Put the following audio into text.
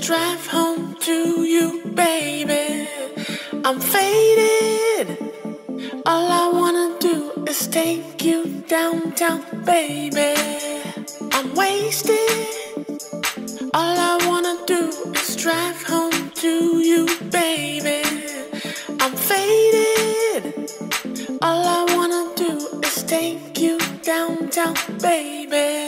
drive home to you, baby. I'm faded. All I wanna do is take you downtown, baby. I'm wasted. All I wanna do is drive home to you, baby. I'm faded. All I wanna do is take you downtown, baby.